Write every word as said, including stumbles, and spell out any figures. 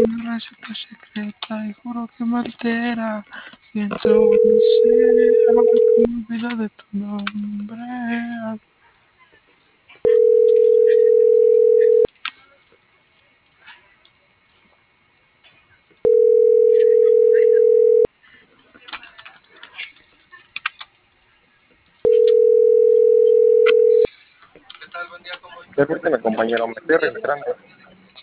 una receta secreta y juro que me altera. Pienso en ser, ahora que me olvido de tu nombre. Permíteme, compañero, me estoy registrando.